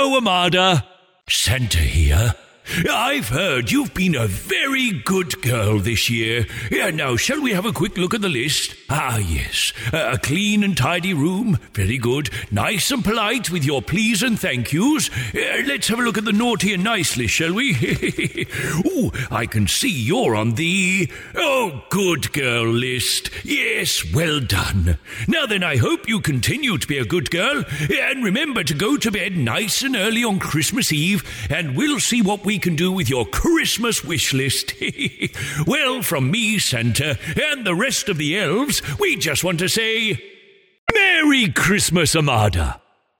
Hello, Amada. Santa here. I've heard you've been a very good girl this year. Now, shall we have a quick look at the list? Ah, yes. A clean and tidy room. Very good. Nice and polite with your please and thank yous. Let's have a look at the naughty and nice list, shall we? Ooh, I can see you're on the good girl list. Yes, well done. Now then, I hope you continue to be a good girl. And remember to go to bed nice and early on Christmas Eve, and we'll see what we can do with your Christmas wish list. Well, from me, Santa, and the rest of the elves, we just want to say, Merry Christmas, Amada.